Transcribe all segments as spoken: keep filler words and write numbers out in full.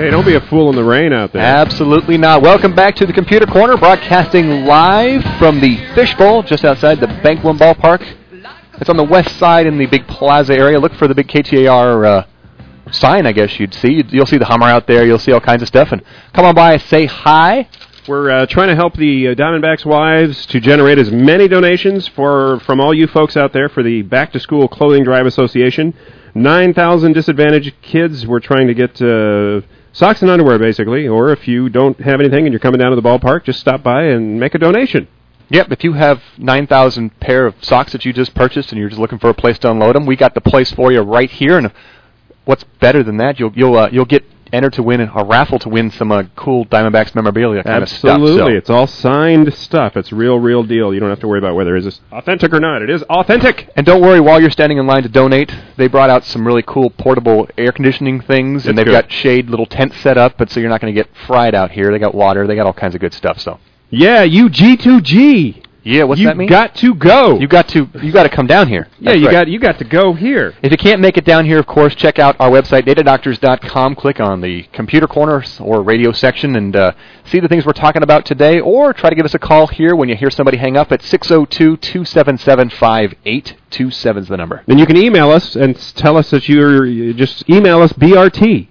Hey, don't be a fool in the rain out there. Absolutely not. Welcome back to the Computer Corner, broadcasting live from the Fishbowl just outside the Banqueline Ballpark. It's on the west side in the big plaza area. Look for the big K T A R uh, sign, I guess you'd see. You'll see the Hummer out there. You'll see all kinds of stuff. And come on by and say hi. We're uh, trying to help the uh, Diamondbacks wives to generate as many donations for from all you folks out there for the Back to School Clothing Drive Association. nine thousand disadvantaged kids. We're trying to get uh, socks and underwear, basically. Or if you don't have anything and you're coming down to the ballpark, just stop by and make a donation. Yep, if you have nine thousand pair of socks that you just purchased and you're just looking for a place to unload them, we got the place for you right here. And what's better than that, you'll you'll uh, you'll get entered to win a raffle to win some uh, cool Diamondbacks memorabilia kind Absolutely. of stuff. So. It's all signed stuff. It's real, real deal. You don't have to worry about whether it's authentic or not. It is authentic. And don't worry, while you're standing in line to donate, they brought out some really cool portable air conditioning things, and That's they've good. got shade little tents set up, but so you're not going to get fried out here. They got water. They got all kinds of good stuff. So. Yeah, you G two G. Yeah, what's you that mean? You got to go. You got to you got to come down here. Yeah, That's you right. got you got to go here. If you can't make it down here, of course, check out our website, data doctors dot com. Click on the computer corner or radio section and uh, see the things we're talking about today, or try to give us a call here when you hear somebody hang up at six oh two, two seven seven, five eight two seven is the number. And you can email us and s- tell us that you're, you just email us B R T.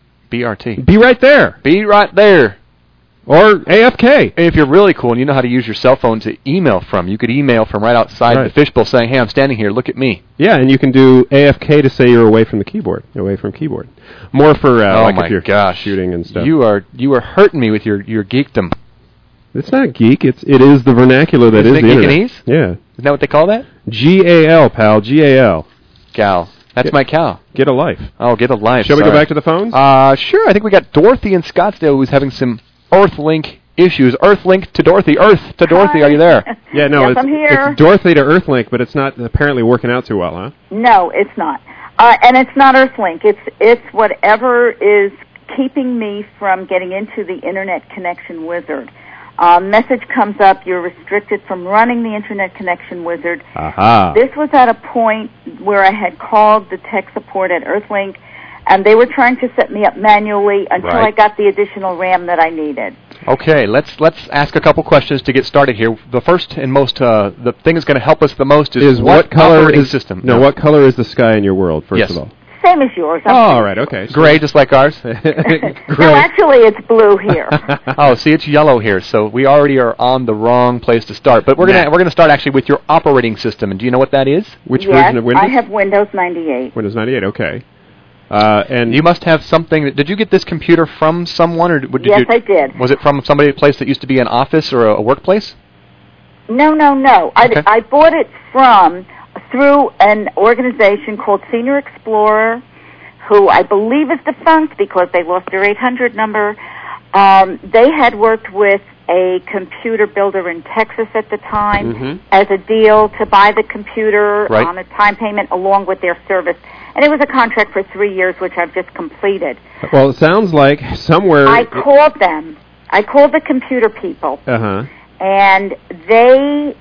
B R T. Be right there. Be right there. Or A F K. If you're really cool and you know how to use your cell phone to email from, you could email from right outside Right. the fishbowl saying, hey, I'm standing here, look at me. Yeah, and you can do A F K to say you're away from the keyboard, away from keyboard. More for uh, oh like my if you're gosh. shooting and stuff. You are you are hurting me with your, your geekdom. It's not geek. It's it is the vernacular that Isn't is it the geekanese? internet. Yeah. Isn't that what they call that? G A L, pal. G A L. Gal. That's Get- my cow. Get a life. Oh, get a life. Shall we Sorry. go back to the phones? Uh, sure. I think we got Dorothy in Scottsdale who's having some Earthlink issues. Earthlink to Dorothy. Earth to Dorothy. Hi. Are you there? yeah, no, Yes, it's, I'm here. it's Dorothy to Earthlink, but it's not apparently working out too well, huh? No, it's not. Uh, and it's not Earthlink. It's it's whatever is keeping me from getting into the Internet Connection Wizard. Uh, message comes up, you're restricted from running the Internet Connection Wizard. Aha. This was at a point where I had called the tech support at Earthlink, and they were trying to set me up manually until Right. I got the additional RAM that I needed. Okay, let's let's ask a couple questions to get started here. The first and most, uh, the thing that's going to help us the most is, Is what color operating is system? No, what color is the sky in your world? First Yes. of all. Same as yours. Oh, I'm all right, okay. Gray, just like ours. No, actually, it's blue here. Oh, see, it's yellow here, so we already are on the wrong place to start. But we're Nah. gonna we're gonna start actually with your operating system. And do you know what that is? Which yes, version of Windows? I have Windows ninety-eight. Windows ninety-eight. Okay. Uh, and You must have something. Did you get this computer from someone, or did Yes, you, I did. Was it from somebody a place that used to be an office or a, a workplace? No, no, no. I, Okay. I bought it from, through an organization called Senior Explorer, who I believe is defunct because they lost their eight hundred number. Um, they had worked with a computer builder in Texas at the time Mhm. as a deal to buy the computer Right. on a time payment along with their service. And it was a contract for three years, which I've just completed. well, it sounds like somewhere. I called them. I called the computer people. Uh huh. And they,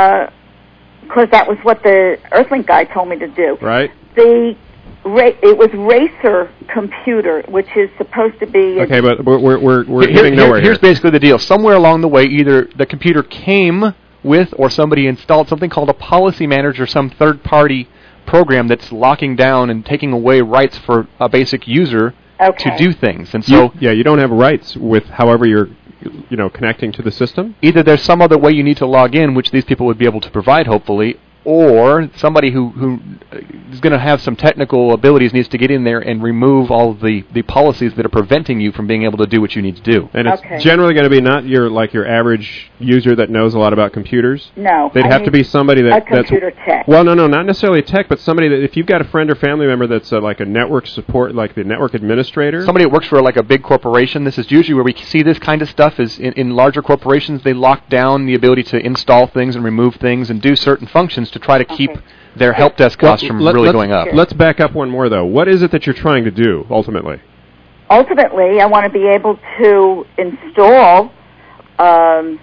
because that was what the Earthlink guy told me to do. Right. The ra- it was Racer Computer, which is supposed to be. Okay, but we're we're we're, we're Here- getting here- nowhere here's here. basically the deal. Somewhere along the way, either the computer came with or somebody installed something called a policy manager, some third-party program that's locking down and taking away rights for a basic user Okay. to do things. And You- so yeah, you don't have rights with however you're, you know, connecting to the system. either there's some other way you need to log in, which these people would be able to provide, hopefully, or somebody who, who is going to have some technical abilities needs to get in there and remove all of the, the policies that are preventing you from being able to do what you need to do. And it's Okay. generally going to be not your like your average user that knows a lot about computers. No. They'd I have to need be somebody that a computer that's tech. well, no, no, not necessarily tech, but somebody that if you've got a friend or family member that's uh, like a network support, like the network administrator. Somebody that works for like a big corporation, this is usually where we see this kind of stuff is in, in larger corporations, they lock down the ability to install things and remove things and do certain functions to try to keep Okay. their help desk Well, costs from let- really let's- going up. Let's back up one more though. What is it that you're trying to do ultimately? Ultimately, I want to be able to install um,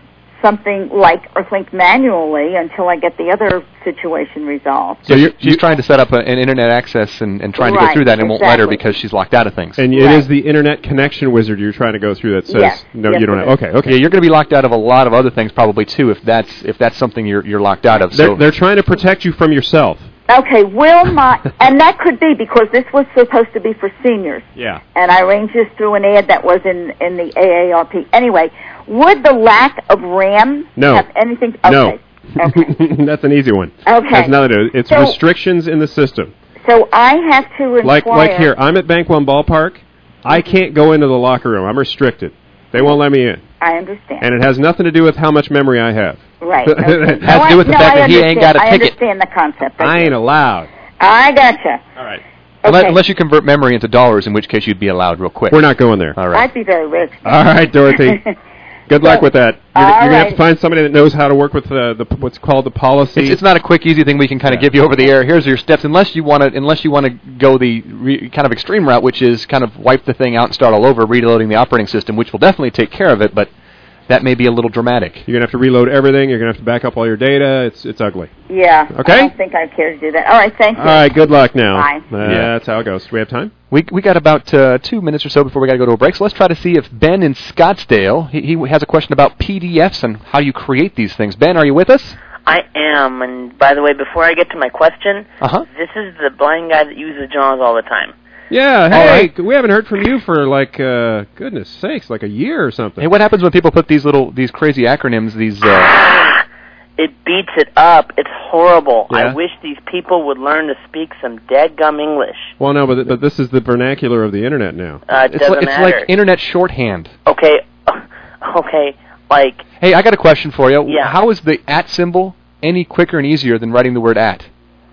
something like Earthlink manually until I get the other situation resolved. So you're, she's trying to set up a, an internet access and, and trying to right, go through that and exactly. won't let her because she's locked out of things. And Right. it is the internet connection wizard you're trying to go through that says Yes. no, Yes, you don't it have. is. Okay, okay. Yeah, you're going to be locked out of a lot of other things probably too if that's if that's something you're you're locked out of. They're, So they're trying to protect you from yourself. Okay, will my, and that could be because this was supposed to be for seniors, Yeah. and I arranged this through an ad that was in, in the A A R P. Anyway, would the lack of RAM No. have anything? No. Okay. Okay. That's an easy one. Okay. Has nothing to do. It's So- restrictions in the system. So I have to inquire. Like like here, I'm at Bank One Ballpark. I can't go into the locker room. I'm restricted. They won't let me in. I understand. And it has nothing to do with how much memory I have. Right. Okay. It has to No, do with I- the no, fact I that he ain't got understand. a I ticket. understand the concept. I do. ain't allowed. I gotcha. All right. unless, Okay. unless you convert memory into dollars, in which case you'd be allowed real quick. We're not going there. All right. I'd be very rich. All right, Dorothy. Good luck with that. You're, All you're going to have right. to find somebody that knows how to work with the, the what's called the policy. It's, it's not a quick, easy thing we can kind of Yeah. give you over the air. Here's your steps, unless you want to, unless you want to go the re, kind of extreme route, which is kind of wipe the thing out and start all over, reloading the operating system, which will definitely take care of it, but that may be a little dramatic. You're going to have to reload everything. You're going to have to back up all your data. It's it's ugly. Yeah. Okay. I don't think I care to do that. All right. Thank you. All right, good luck now. Bye. Uh, Yeah. That's how it goes. Do we have time? We we got about uh, two minutes or so before we got to go to a break, so let's try to see if Ben in Scottsdale, he, he has a question about P D Fs and how you create these things. Ben, are you with us? I am, and by the way, before I get to my question, Uh-huh. this is the blind guy that uses JAWS all the time. Yeah, All hey, right. we haven't heard from you for like, uh, goodness sakes, like a year or something. Hey, what happens when people put these little, these crazy acronyms, these, uh, Ah, it beats it up. It's horrible. Yeah? I wish these people would learn to speak some deadgum English. Well, no, but but this is the vernacular of the internet now. Uh, it it's, doesn't like, it's matter. like internet shorthand. okay, okay, like, Hey, I got a question for you. Yeah. How is the at symbol any quicker and easier than writing the word at?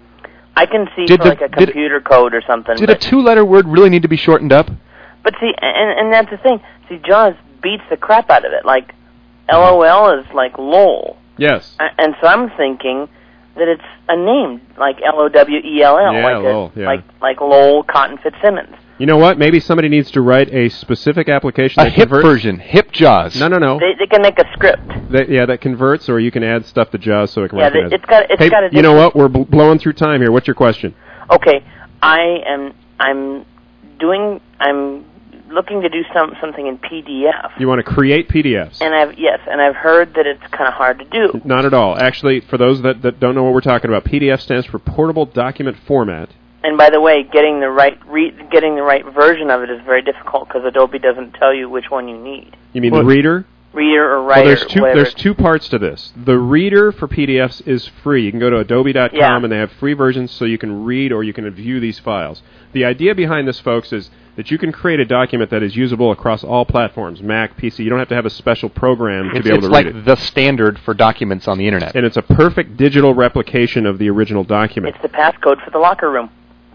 I can see Did for the- like a did- computer code or something. Did a but, two-letter word really need to be shortened up? but see, and, and that's the thing. See, JAWS beats the crap out of it. Like, LOL is like LOL. Yes. A- And so I'm thinking that it's a name, like L O W E L L, Yeah, like a- lol, yeah. like like Lowell Cotton Fitzsimmons. You know what? Maybe somebody needs to write a specific application A that hip converts. version, hip JAWS. No, no, no. They they can make a script. That, yeah, that converts, or you can add stuff to JAWS so it can Yeah, recognize. they- it's got- it's hey, got a you know different- what? We're bl- blowing through time here. What's your question? Okay, I am I'm doing I'm looking to do some something in P D F. You want to create P D Fs? And I've yes, and I've heard that it's kind of hard to do. Not at all. Actually, for those that, that don't know what we're talking about, P D F stands for Portable Document Format. And by the way, getting the right re- getting the right version of it is very difficult because Adobe doesn't tell you which one you need. You mean Well, the reader? Reader or Well, writer, there's two. whatever. There's two parts to this. The reader for P D Fs is free. You can go to adobe dot com Yeah. and they have free versions, so you can read or you can view these files. The idea behind this, folks, is that you can create a document that is usable across all platforms, Mac, P C. You don't have to have a special program to It's, be able it's to like read it. the standard for documents on the internet. And it's a perfect digital replication of the original document. It's the passcode for the locker room.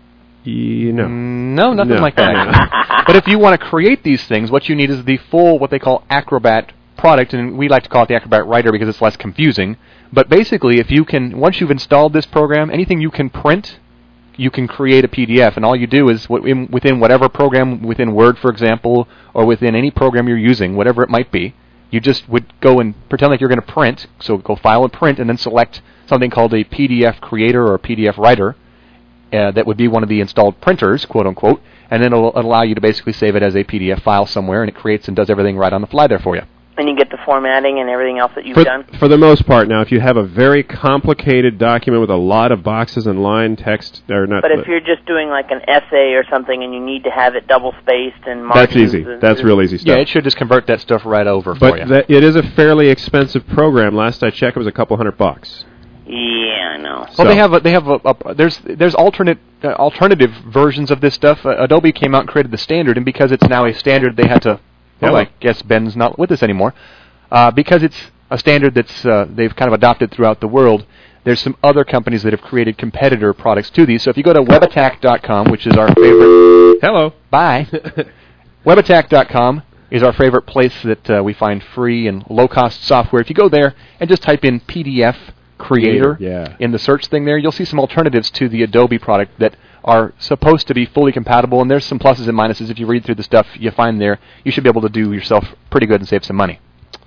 You know. Mm, No, nothing No. like that. But if you want to create these things, what you need is the full, what they call Acrobat product, and we like to call it the Acrobat Writer because it's less confusing. But basically, if you can, once you've installed this program, anything you can print, you can create a P D F, and all you do is w- in, within whatever program, within Word, for example, or within any program you're using, whatever it might be, you just would go and pretend like you're going to print. So go File and Print, and then select something called a P D F Creator or a P D F Writer. Uh, that would be one of the installed printers, quote unquote, and then it'll, it'll allow you to basically save it as a P D F file somewhere, and it creates and does everything right on the fly there for you. And you get the formatting and everything else that you've For, done. for the most part, now, if you have a very complicated document with a lot of boxes and line text, or not, But if you're just doing like an essay or something and you need to have it double spaced and that's margins easy. and- That's real easy stuff. Yeah, it should just convert that stuff right over for you. But that, it is a fairly expensive program. Last I checked, it was a couple hundred bucks. Yeah, I know. Well, So- they have a, they have a, a there's there's alternate uh, alternative versions of this stuff. Uh, Adobe came out and created the standard, and because it's now a standard, they had to. Well, Hello. I guess Ben's not with us anymore. Uh, because it's a standard that's uh, they've kind of adopted throughout the world. There's some other companies that have created competitor products to these. So if you go to web attack dot com, which is our favorite. Hello. Bye. web attack dot com is our favorite place that uh, we find free and low-cost software. If you go there and just type in P D F Creator Yeah. in the search thing there, you'll see some alternatives to the Adobe product that are supposed to be fully compatible, and there's some pluses and minuses. If you read through the stuff you find there, you should be able to do yourself pretty good and save some money.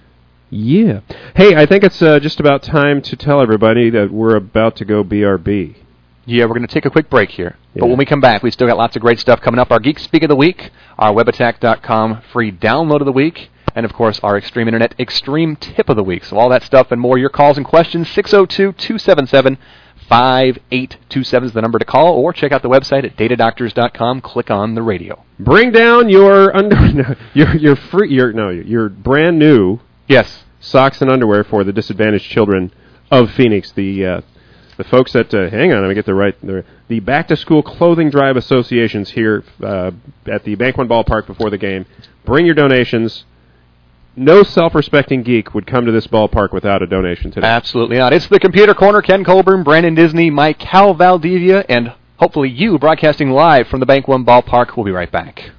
Yeah. Hey, I think it's uh, just about time to tell everybody that we're about to go B R B. Yeah, we're going to take a quick break here. Yeah. But when we come back, we've still got lots of great stuff coming up. Our Geek Speak of the Week, our web attack dot com free download of the week, and, of course, our Extreme Internet Extreme Tip of the Week. So all that stuff and more, your calls and questions, six oh two, two seven seven, five eight two seven is the number to call, or check out the website at data doctors dot com. Click on the radio. Bring down your under, no, your your free your no your brand new Yes. socks and underwear for the disadvantaged children of Phoenix. The uh, the folks at uh, hang on, let me get the right the, the Back to School Clothing Drive Associations here uh, at the Bank One Ballpark before the game. Bring your donations. No self-respecting geek would come to this ballpark without a donation today. Absolutely not. It's the Computer Corner. Ken Colburn, Brandon Disney, Mike Cal Valdivia, and hopefully you broadcasting live from the Bank One Ballpark. We'll be right back.